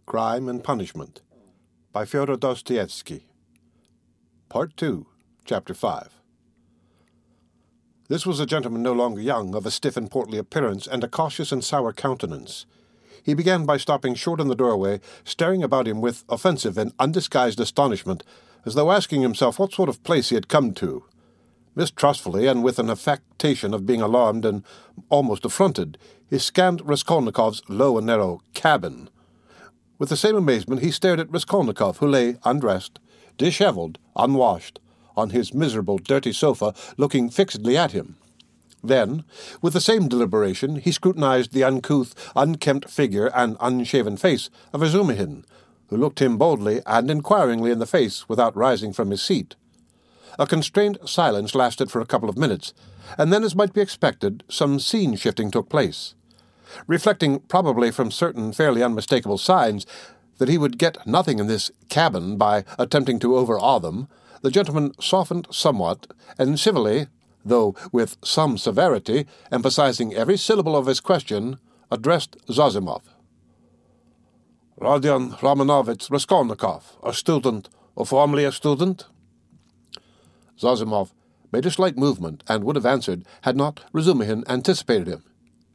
Crime and Punishment by Fyodor Dostoevsky. Part 2, Chapter 5. This was a gentleman no longer young, of a stiff and portly appearance, and a cautious and sour countenance. He began by stopping short in the doorway, staring about him with offensive and undisguised astonishment, as though asking himself what sort of place he had come to. Mistrustfully, and with an affectation of being alarmed and almost affronted, he scanned Raskolnikov's low and narrow cabin. With the same amazement he stared at Raskolnikov, who lay undressed, dishevelled, unwashed, on his miserable, dirty sofa, looking fixedly at him. Then, with the same deliberation, he scrutinized the uncouth, unkempt figure and unshaven face of Razumihin, who looked him boldly and inquiringly in the face without rising from his seat. A constrained silence lasted for a couple of minutes, and then, as might be expected, some scene-shifting took place. Reflecting probably from certain fairly unmistakable signs that he would get nothing in this cabin by attempting to overawe them, the gentleman softened somewhat, and civilly, though with some severity, emphasizing every syllable of his question, addressed Zossimov. "Rodion Romanovich Raskolnikov, a student, or formerly a student?" Zossimov made a slight movement, and would have answered had not Razumihin anticipated him.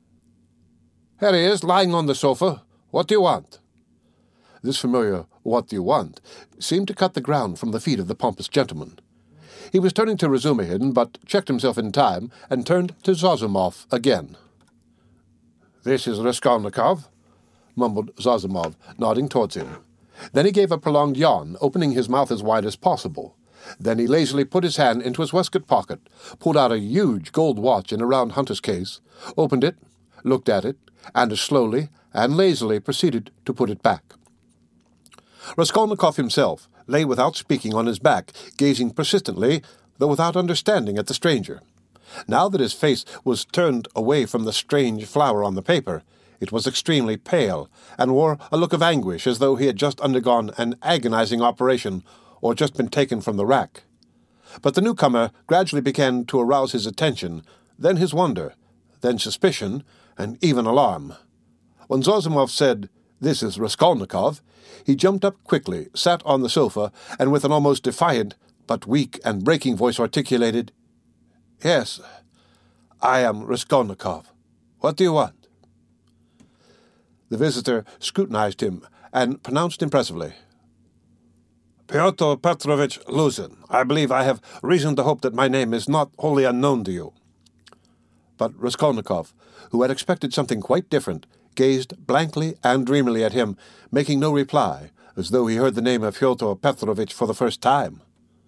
"Here he is, lying on the sofa. What do you want?" This familiar "what do you want" seemed to cut the ground from the feet of the pompous gentleman. He was turning to Razumihin, but checked himself in time, and turned to Zossimov again. "This is Raskolnikov," mumbled Zossimov, nodding towards him. Then he gave a prolonged yawn, opening his mouth as wide as possible. Then he lazily put his hand into his waistcoat pocket, pulled out a huge gold watch in a round hunter's case, opened it, looked at it, and slowly and lazily proceeded to put it back. Raskolnikov himself lay without speaking on his back, gazing persistently, though without understanding, at the stranger. Now that his face was turned away from the strange flower on the paper, it was extremely pale, and wore a look of anguish, as though he had just undergone an agonizing operation, or just been taken from the rack. But the newcomer gradually began to arouse his attention, then his wonder, then suspicion, and even alarm. When Zossimov said, "This is Raskolnikov," he jumped up quickly, sat on the sofa, and with an almost defiant, but weak and breaking voice articulated, "Yes, I am Raskolnikov. What do you want?" The visitor scrutinized him, and pronounced impressively, "Pyotr Petrovich Luzin. I believe I have reason to hope that my name is not wholly unknown to you." But Raskolnikov, who had expected something quite different, gazed blankly and dreamily at him, making no reply, as though he heard the name of Fyodor Petrovich for the first time.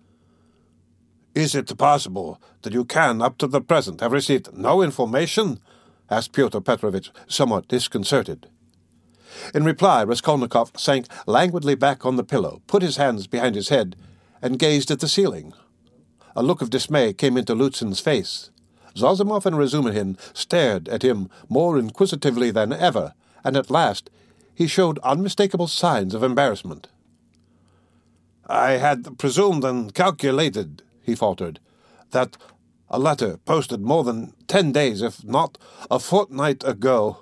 "Is it possible that you can, up to the present, have received no information?" asked Pyotr Petrovich, somewhat disconcerted. In reply, Raskolnikov sank languidly back on the pillow, put his hands behind his head, and gazed at the ceiling. A look of dismay came into Luzin's face. Zossimov and Razumihin stared at him more inquisitively than ever, and at last he showed unmistakable signs of embarrassment. "I had presumed and calculated," he faltered, "that a letter posted more than 10 days, if not a fortnight ago—"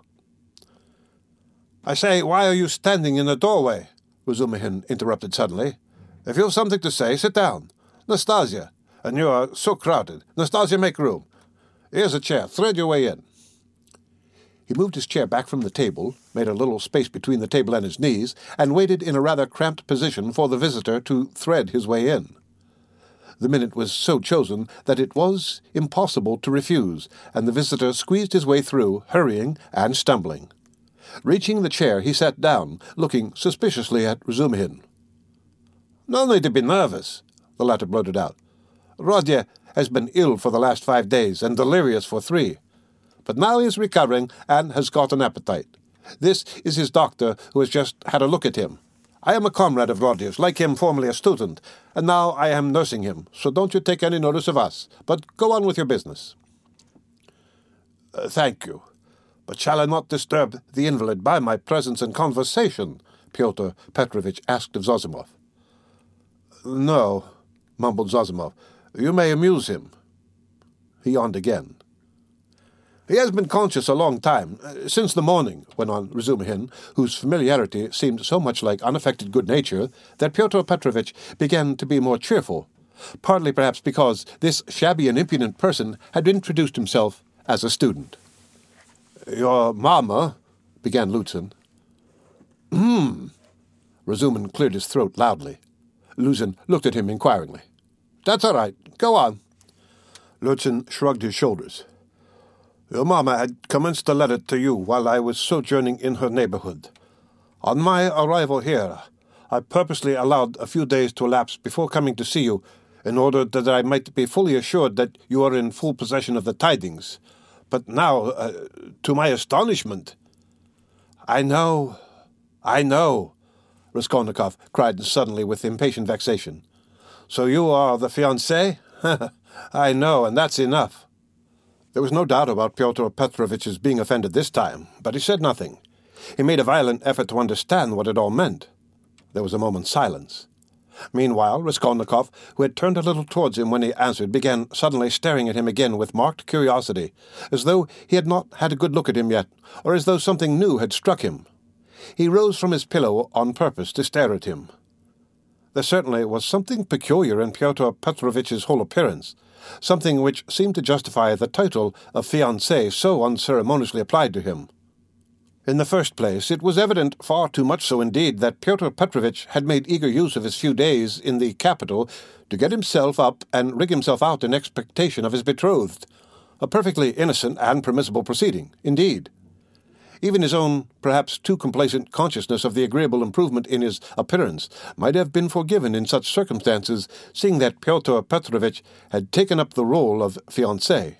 "I say, why are you standing in the doorway?" Razumihin interrupted suddenly. "If you have something to say, sit down. Nastasia, and you are so crowded. Nastasia, make room. Here's a chair. Thread your way in." He moved his chair back from the table, made a little space between the table and his knees, and waited in a rather cramped position for the visitor to thread his way in. The minute was so chosen that it was impossible to refuse, and the visitor squeezed his way through, hurrying and stumbling. Reaching the chair, he sat down, looking suspiciously at Razumihin. "No need to be nervous," the latter blurted out. "Rodya has been ill for the last 5 days, and delirious for 3. But now he is recovering, and has got an appetite. This is his doctor, who has just had a look at him. I am a comrade of Rodya's, like him formerly a student, and now I am nursing him, so don't you take any notice of us, but go on with your business." "Thank you. But shall I not disturb the invalid by my presence and conversation?" Pyotr Petrovich asked of Zossimov. "No," mumbled Zossimov. "You may amuse him." He yawned again. He has been conscious a long time, since the morning, went on Razumihin, whose familiarity seemed so much like unaffected good nature that Pyotr Petrovitch began to be more cheerful, partly perhaps because this shabby and impudent person had introduced himself as a student. "Your mamma," began Luzin. Razumin cleared his throat loudly. Luzin looked at him inquiringly. "That's all right. Go on." Luzin shrugged his shoulders. "Your mamma had commenced a letter to you while I was sojourning in her neighborhood. On my arrival here, I purposely allowed a few days to elapse before coming to see you, in order that I might be fully assured that you are in full possession of the tidings. But now, to my astonishment—" I know, Raskolnikov cried suddenly with impatient vexation. "So you are the fiancé? I know, and that's enough." There was no doubt about Pyotr Petrovitch's being offended this time, but he said nothing. He made a violent effort to understand what it all meant. There was a moment's silence. Meanwhile, Raskolnikov, who had turned a little towards him when he answered, began suddenly staring at him again with marked curiosity, as though he had not had a good look at him yet, or as though something new had struck him. He rose from his pillow on purpose to stare at him. There certainly was something peculiar in Pyotr Petrovitch's whole appearance, something which seemed to justify the title of fiancé so unceremoniously applied to him. In the first place, it was evident, far too much so indeed, that Pyotr Petrovitch had made eager use of his few days in the capital to get himself up and rig himself out in expectation of his betrothed, a perfectly innocent and permissible proceeding, indeed. Even his own, perhaps too complacent consciousness of the agreeable improvement in his appearance might have been forgiven in such circumstances, seeing that Pyotr Petrovitch had taken up the role of fiancé.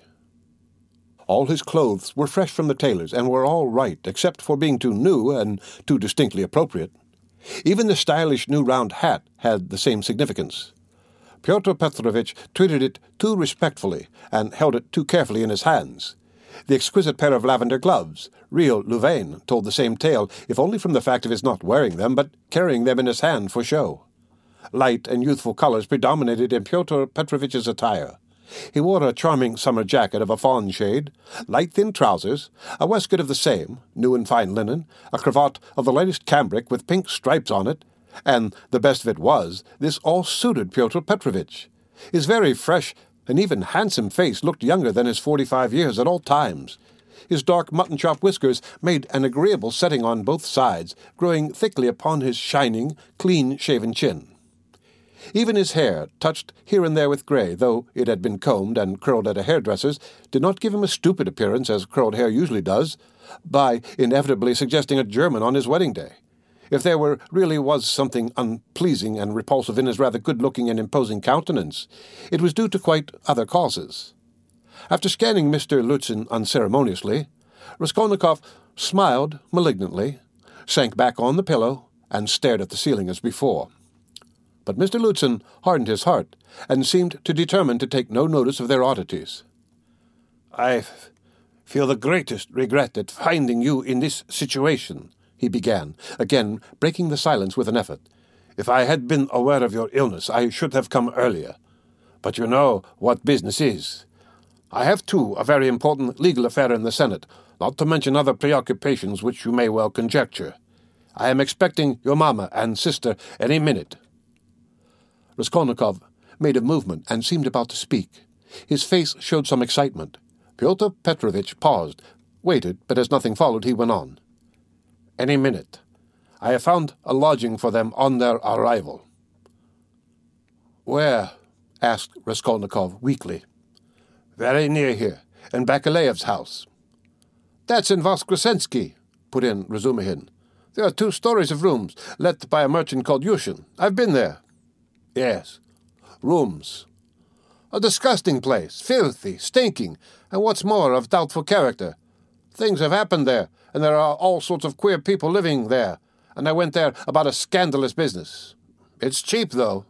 All his clothes were fresh from the tailor's and were all right, except for being too new and too distinctly appropriate. Even the stylish new round hat had the same significance. Pyotr Petrovitch treated it too respectfully and held it too carefully in his hands. The exquisite pair of lavender gloves, real Louvain, told the same tale, if only from the fact of his not wearing them, but carrying them in his hand for show. Light and youthful colors predominated in Pyotr Petrovitch's attire. He wore a charming summer jacket of a fawn shade, light thin trousers, a waistcoat of the same, new and fine linen, a cravat of the lightest cambric with pink stripes on it, and the best of it was, this all suited Pyotr Petrovitch. His very fresh and even handsome face looked younger than his 45 years at all times. His dark mutton-chop whiskers made an agreeable setting on both sides, growing thickly upon his shining, clean-shaven chin. Even his hair, touched here and there with grey, though it had been combed and curled at a hairdresser's, did not give him a stupid appearance, as curled hair usually does, by inevitably suggesting a German on his wedding day. If there really was something unpleasing and repulsive in his rather good-looking and imposing countenance, it was due to quite other causes. After scanning Mr. Luzin unceremoniously, Raskolnikov smiled malignantly, sank back on the pillow, and stared at the ceiling as before. But Mr. Luzin hardened his heart, and seemed to determine to take no notice of their oddities. "I feel the greatest regret at finding you in this situation," he began, again breaking the silence with an effort. "If I had been aware of your illness, I should have come earlier. But you know what business is. I have, too, a very important legal affair in the Senate, not to mention other preoccupations which you may well conjecture. I am expecting your mamma and sister any minute." Raskolnikov made a movement and seemed about to speak. His face showed some excitement. Pyotr Petrovitch paused, waited, but as nothing followed, he went on. "Any minute. I have found a lodging for them on their arrival." "Where?" asked Raskolnikov weakly. "Very near here, in Bakaleyev's house." "That's in Voskresensky," put in Razumihin. "There are 2 stories of rooms, let by a merchant called Yushin. I've been there." "Yes. Rooms. A disgusting place, filthy, stinking, and what's more, of doubtful character. Things have happened there, and there are all sorts of queer people living there, and I went there about a scandalous business. It's cheap, though."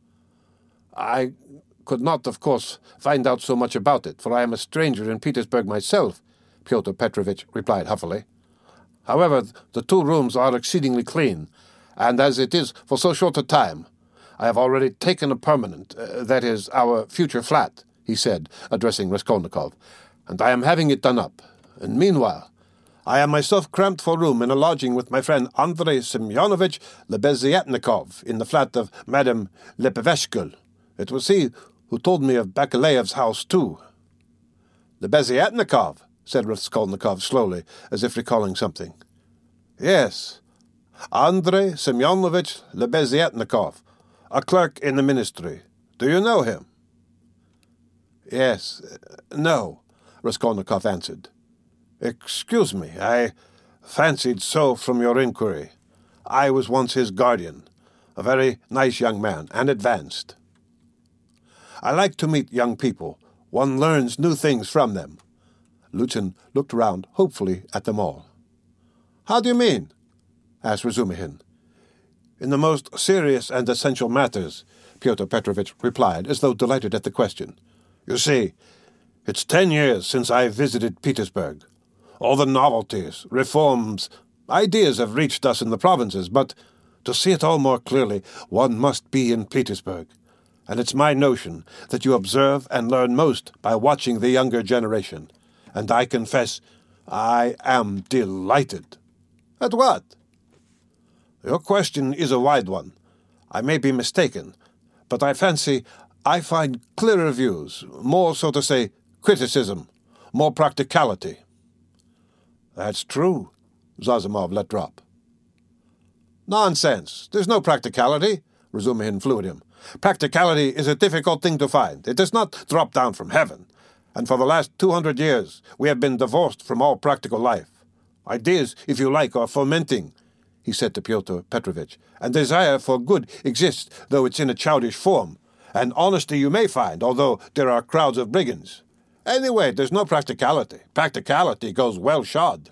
"I could not, of course, find out so much about it, for I am a stranger in Petersburg myself," Pyotr Petrovitch replied huffily. "However, the 2 rooms are exceedingly clean, and as it is for so short a time, I have already taken a permanent, that is, our future flat," he said, addressing Raskolnikov, "and I am having it done up. and meanwhile, I am myself cramped for room in a lodging with my friend Andrei Semyonovich Lebeziatnikov in the flat of Madame Lepeveshkel. It was he who told me of Bakaleyev's house, too." "Lebeziatnikov," said Raskolnikov slowly, as if recalling something. "Yes, Andrei Semyonovich Lebeziatnikov, a clerk in the ministry. Do you know him?" "Yes, no," Raskolnikov answered. "Excuse me, I fancied so from your inquiry. I was once his guardian, a very nice young man, and advanced. I like to meet young people. One learns new things from them." Luzhin looked round hopefully at them all. "How do you mean?" asked Razumihin. "In the most serious and essential matters," Pyotr Petrovitch replied, as though delighted at the question. "You see, it's 10 years since I visited Petersburg. All the novelties, reforms, ideas have reached us in the provinces, but to see it all more clearly, one must be in Petersburg. And it's my notion that you observe and learn most by watching the younger generation. And I confess, I am delighted." "At what?" "Your question is a wide one. I may be mistaken, but I fancy I find clearer views, more, so to say, criticism, more practicality." "That's true," Zazimov let drop. "Nonsense! There's no practicality," Razumihin flew at him. "Practicality is a difficult thing to find. It does not drop down from heaven. And for the last 200 years we have been divorced from all practical life. Ideas, if you like, are fermenting," he said to Pyotr Petrovitch, "and desire for good exists, though it's in a childish form. And honesty you may find, although there are crowds of brigands. Anyway, there's no practicality. Practicality goes well shod."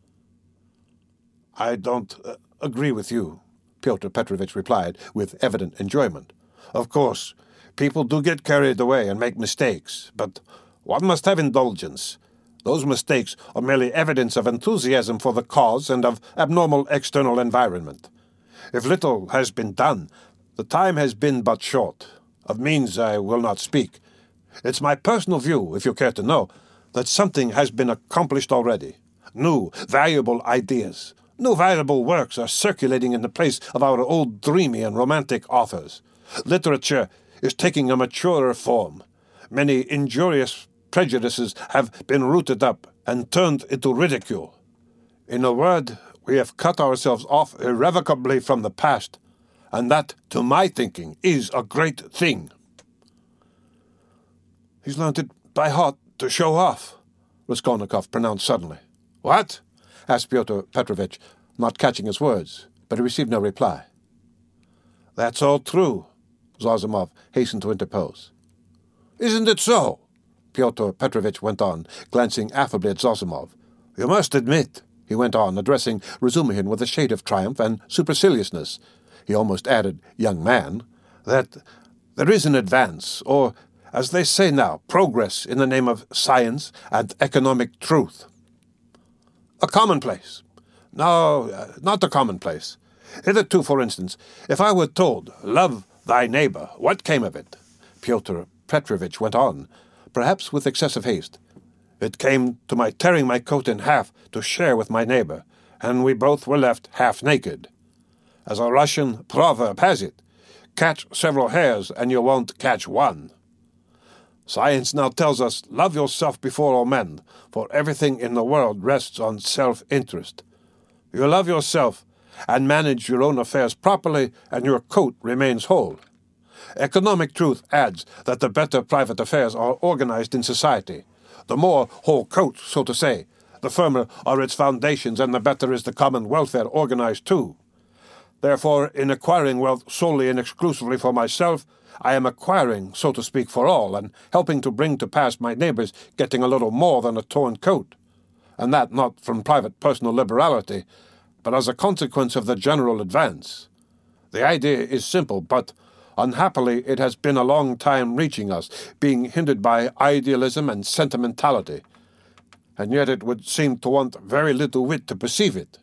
"I don't agree with you," Pyotr Petrovitch replied with evident enjoyment. "Of course, people do get carried away and make mistakes, but one must have indulgence. Those mistakes are merely evidence of enthusiasm for the cause and of abnormal external environment. If little has been done, the time has been but short. Of means I will not speak. It's my personal view, if you care to know, that something has been accomplished already. New, valuable ideas, new valuable works are circulating in the place of our old dreamy and romantic authors. Literature is taking a maturer form. Many injurious prejudices have been rooted up and turned into ridicule. In a word, we have cut ourselves off irrevocably from the past, and that, to my thinking, is a great thing." "He's learnt it by heart to show off," Raskolnikov pronounced suddenly. "What?" asked Pyotr Petrovitch, not catching his words, but he received no reply. "That's all true," Zazimov hastened to interpose. "Isn't it so?" Pyotr Petrovitch went on, glancing affably at Zazimov. "You must admit," he went on, addressing Razumihin with a shade of triumph and superciliousness, he almost added, "young man," "that there is an advance, or, as they say now, progress in the name of science and economic truth." "A commonplace." "No, not a commonplace. Hitherto, for instance, if I were told, 'Love thy neighbor,' what came of it?" Pyotr Petrovitch went on, perhaps with excessive haste. "It came to my tearing my coat in half to share with my neighbor, and we both were left half naked. As a Russian proverb has it, 'Catch several hares and you won't catch one.' Science now tells us, 'Love yourself before all men, for everything in the world rests on self-interest.' You love yourself and manage your own affairs properly, and your coat remains whole. Economic truth adds that the better private affairs are organized in society, the more whole coat, so to say, the firmer are its foundations, and the better is the common welfare organized too. Therefore, in acquiring wealth solely and exclusively for myself, I am acquiring, so to speak, for all, and helping to bring to pass my neighbors getting a little more than a torn coat, and that not from private personal liberality, but as a consequence of the general advance. The idea is simple, but unhappily it has been a long time reaching us, being hindered by idealism and sentimentality, and yet it would seem to want very little wit to perceive it."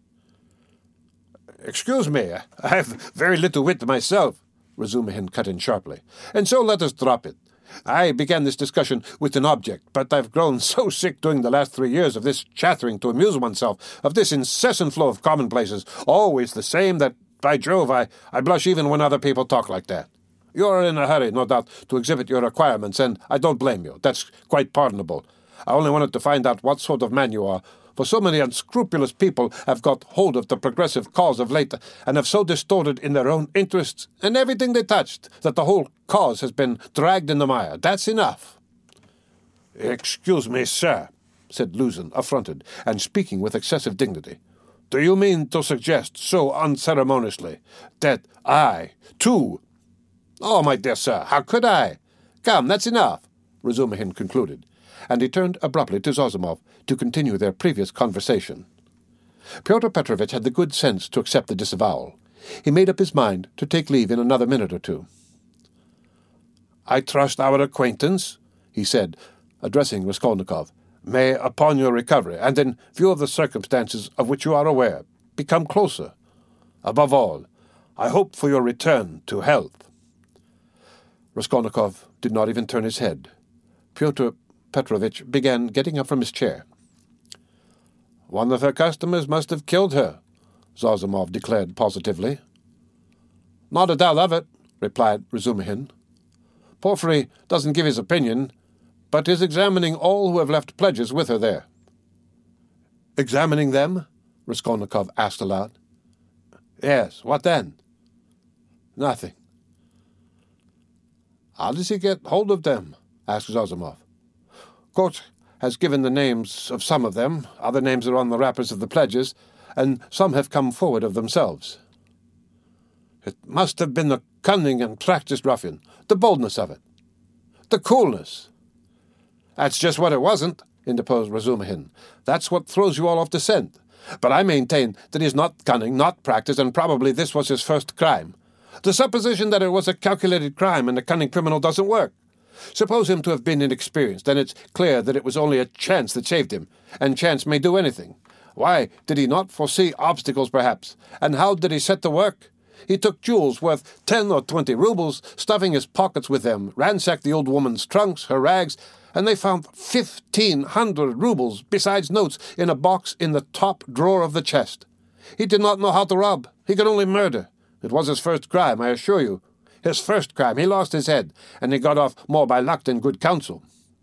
"Excuse me, I have very little wit myself," Razumihin cut in sharply, "and so let us drop it. I began this discussion with an object, but I've grown so sick during the last 3 years of this chattering to amuse oneself, of this incessant flow of commonplaces, always the same, that, by Jove, I blush even when other people talk like that. You're in a hurry, no doubt, to exhibit your requirements, and I don't blame you. That's quite pardonable. I only wanted to find out what sort of man you are, for so many unscrupulous people have got hold of the progressive cause of late, and have so distorted in their own interests and everything they touched, that the whole cause has been dragged in the mire. That's enough." "Excuse me, sir," said Luzon, affronted, and speaking with excessive dignity. "Do you mean to suggest so unceremoniously that I, too—" "Oh, my dear sir, how could I? Come, that's enough," Razumihin concluded, and he turned abruptly to Zozimov to continue their previous conversation. Pyotr Petrovitch had the good sense to accept the disavowal. He made up his mind to take leave in another minute or two. "I trust our acquaintance," he said, addressing Raskolnikov, "may, upon your recovery, and in view of the circumstances of which you are aware, become closer. Above all, I hope for your return to health." Raskolnikov did not even turn his head. Pyotr Petrovitch began getting up from his chair. "One of her customers must have killed her," Zozimov declared positively. "Not a doubt of it," replied Razumihin. "Porfiry doesn't give his opinion, but is examining all who have left pledges with her there." "Examining them?" Raskolnikov asked aloud. "Yes, what then?" "Nothing." "How does he get hold of them?" asked Zozimov. "Koch has given the names of some of them, other names are on the wrappers of the pledges, and some have come forward of themselves." "It must have been the cunning and practised ruffian, the boldness of it, the coolness." "That's just what it wasn't," interposed Razumihin. "That's what throws you all off the scent. But I maintain that he's not cunning, not practised, and probably this was his first crime. The supposition that it was a calculated crime and a cunning criminal doesn't work. Suppose him to have been inexperienced, then it's clear that it was only a chance that saved him, and chance may do anything. Why, did he not foresee obstacles, perhaps? And how did he set to work? He took jewels worth 10 or 20 rubles, stuffing his pockets with them, ransacked the old woman's trunks, her rags, and they found 1,500 rubles, besides notes, in a box in the top drawer of the chest. He did not know how to rob. He could only murder. It was his first crime, I assure you. His first crime. He lost his head, and he got off more by luck than good counsel."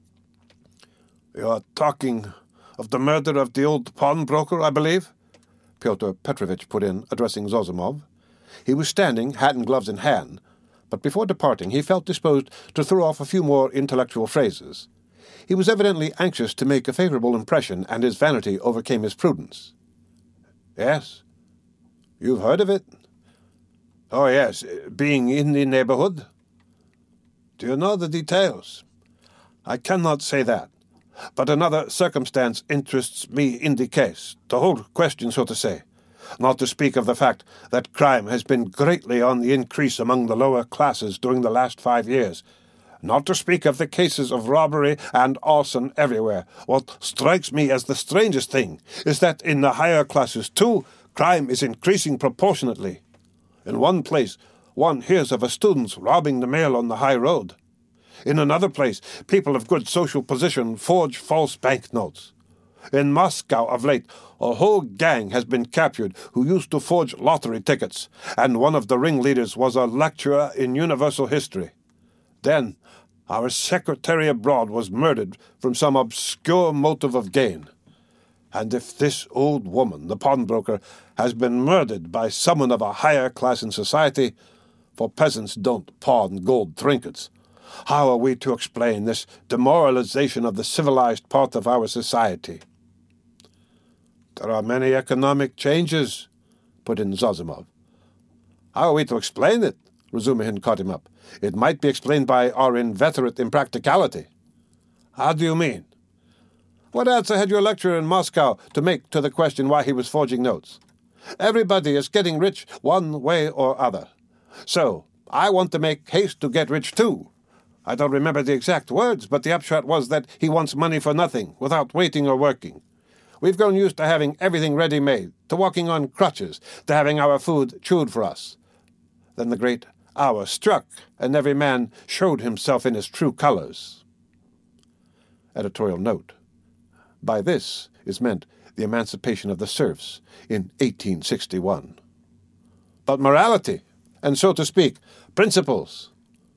"You are talking of the murder of the old pawnbroker, I believe?" Pyotr Petrovitch put in, addressing Zozimov. He was standing, hat and gloves in hand, but before departing he felt disposed to throw off a few more intellectual phrases. He was evidently anxious to make a favourable impression, and his vanity overcame his prudence. "Yes. You've heard of it?" "Oh, yes, being in the neighbourhood." "Do you know the details?" "I cannot say that. But another circumstance interests me in the case, the whole question, so to say. Not to speak of the fact that crime has been greatly on the increase among the lower classes during the last 5 years. Not to speak of the cases of robbery and arson everywhere. What strikes me as the strangest thing is that in the higher classes, too, crime is increasing proportionately. In one place, one hears of a student robbing the mail on the high road. In another place, people of good social position forge false banknotes. In Moscow of late, a whole gang has been captured who used to forge lottery tickets, and one of the ringleaders was a lecturer in universal history. Then, our secretary abroad was murdered from some obscure motive of gain. And if this old woman, the pawnbroker, has been murdered by someone of a higher class in society, for peasants don't pawn gold trinkets, how are we to explain this demoralization of the civilized part of our society?" "There are many economic changes," put in Zozimov. "How are we to explain it?" Razumihin caught him up. "It might be explained by our inveterate impracticality." "How do you mean?" "What answer had your lecturer in Moscow to make to the question why he was forging notes? Everybody is getting rich one way or other. So, I want to make haste to get rich too. I don't remember the exact words, but the upshot was that he wants money for nothing, without waiting or working. We've grown used to having everything ready-made, to walking on crutches, to having our food chewed for us. Then the great hour struck, and every man showed himself in his true colors. Editorial note: by this is meant the emancipation of the serfs in 1861. But morality, and so to speak, principles.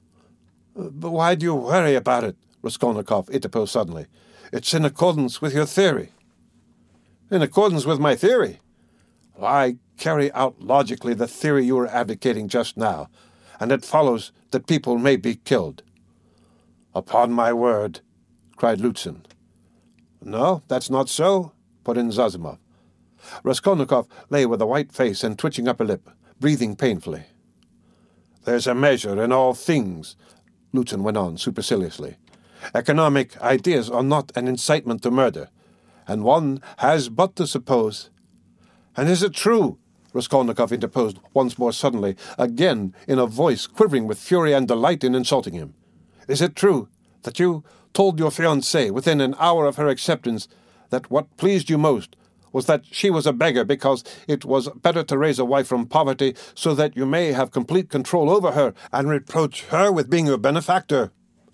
But why do you worry about it? Raskolnikov interposed suddenly. It's in accordance with your theory. In accordance with my theory? I carry out logically the theory you were advocating just now, and it follows that people may be killed. Upon my word, cried Lutzen. No, that's not so, put in Zazimov. Raskolnikov lay with a white face and twitching upper lip, breathing painfully. There's a measure in all things, Lutzen went on superciliously. Economic ideas are not an incitement to murder, and one has but to suppose. And is it true, Raskolnikov interposed once more suddenly, again in a voice quivering with fury and delight in insulting him, is it true that you told your fiancée within an hour of her acceptance that what pleased you most was that she was a beggar because it was better to raise a wife from poverty so that you may have complete control over her and reproach her with being your benefactor?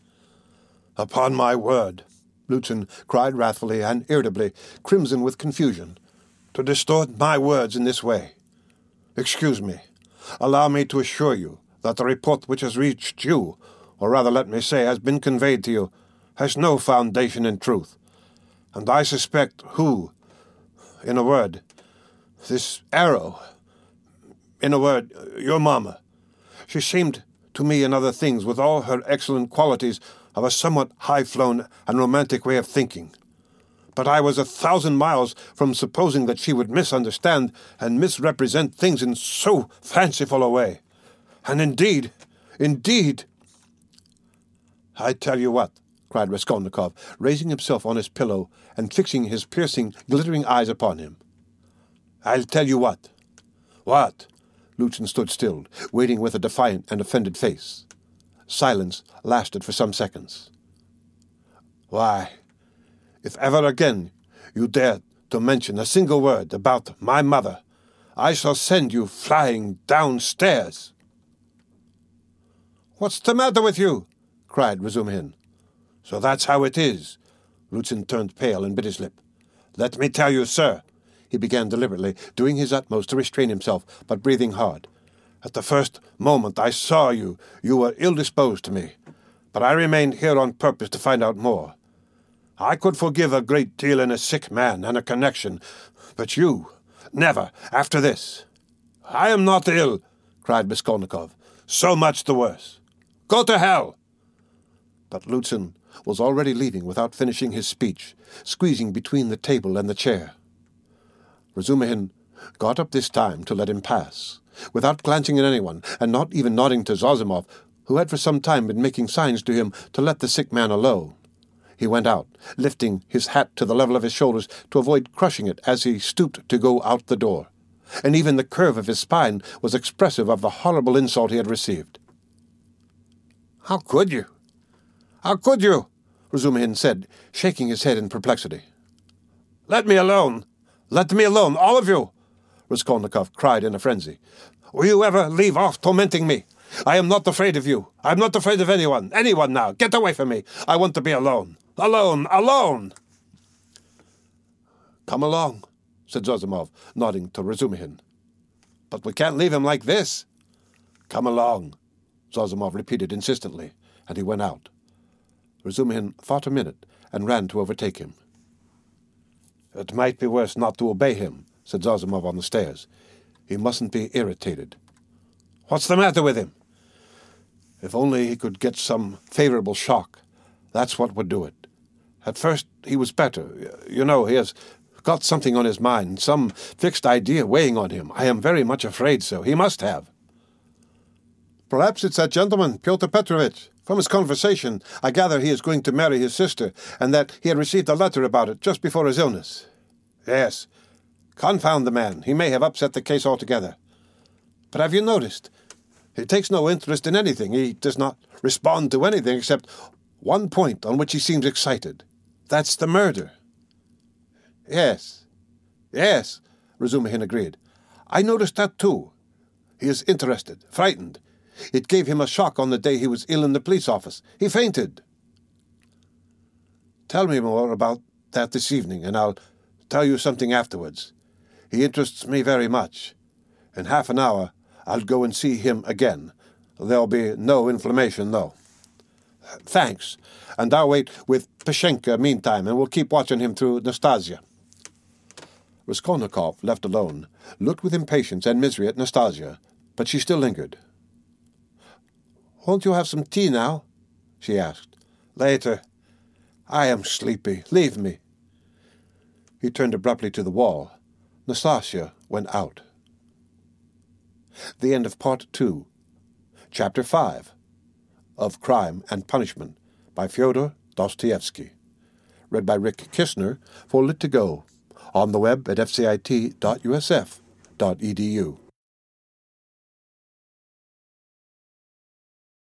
Upon my word, Lutzen cried wrathfully and irritably, crimson with confusion, to distort my words in this way. Excuse me. Allow me to assure you that the report which has reached you, or rather let me say has been conveyed to you, has no foundation in truth. And I suspect who, in a word, this arrow, in a word, your mamma. She seemed to me in other things, with all her excellent qualities, of a somewhat high-flown and romantic way of thinking. But I was 1,000 miles from supposing that she would misunderstand and misrepresent things in so fanciful a way. And indeed, I tell you what, cried Raskolnikov, raising himself on his pillow and fixing his piercing, glittering eyes upon him. I'll tell you what. What? Lutzen stood still, waiting with a defiant and offended face. Silence lasted for some seconds. Why, if ever again you dare to mention a single word about my mother, I shall send you flying downstairs. What's the matter with you? Cried Razumihin. So that's how it is. Lutzen turned pale and bit his lip. Let me tell you, sir, he began deliberately, doing his utmost to restrain himself, but breathing hard. At the first moment I saw you, you were ill-disposed to me, but I remained here on purpose to find out more. I could forgive a great deal in a sick man and a connection, but you, never, after this. I am not ill, cried Raskolnikov. So much the worse. Go to hell! But Lutzen was already leaving without finishing his speech, squeezing between the table and the chair. Razumihin got up this time to let him pass, without glancing at anyone, and not even nodding to Zazimov, who had for some time been making signs to him to let the sick man alone. He went out, lifting his hat to the level of his shoulders to avoid crushing it as he stooped to go out the door, and even the curve of his spine was expressive of the horrible insult he had received. How could you? How could you? Razumihin said, shaking his head in perplexity. Let me alone! Let me alone, all of you! Raskolnikov cried in a frenzy. Will you ever leave off tormenting me? I am not afraid of you. I am not afraid of anyone. Anyone now. Get away from me. I want to be alone. Alone! Alone! Come along, said Zazimov, nodding to Razumihin. But we can't leave him like this. Come along, Zazimov repeated insistently, and he went out. Razumihin thought a minute and ran to overtake him. It might be worse not to obey him, said Zazimov on the stairs. He mustn't be irritated. What's the matter with him? If only he could get some favorable shock. That's what would do it. At first he was better. You know, he has got something on his mind, some fixed idea weighing on him. I am very much afraid so. He must have. Perhaps it's that gentleman, Pyotr Petrovitch. From his conversation, I gather he is going to marry his sister, and that he had received a letter about it just before his illness. Yes. Confound the man. He may have upset the case altogether. But have you noticed? He takes no interest in anything. He does not respond to anything except one point on which he seems excited. That's the murder. Yes, Razumihin agreed. I noticed that too. He is interested, frightened. It gave him a shock on the day he was ill in the police office. He fainted. Tell me more about that this evening, and I'll tell you something afterwards. He interests me very much. In half an hour, I'll go and see him again. There'll be no inflammation, though. Thanks. And I'll wait with Pashenka meantime, and we'll keep watching him through Nastasia. Raskolnikov, left alone, looked with impatience and misery at Nastasia, but she still lingered. "Won't you have some tea now?" she asked. "Later. I am sleepy. Leave me." He turned abruptly to the wall. Nastasia went out. The end of Part 2, Chapter 5, of Crime and Punishment, by Fyodor Dostoevsky. Read by Rick Kistner for Lit2Go, on the web at fcit.usf.edu.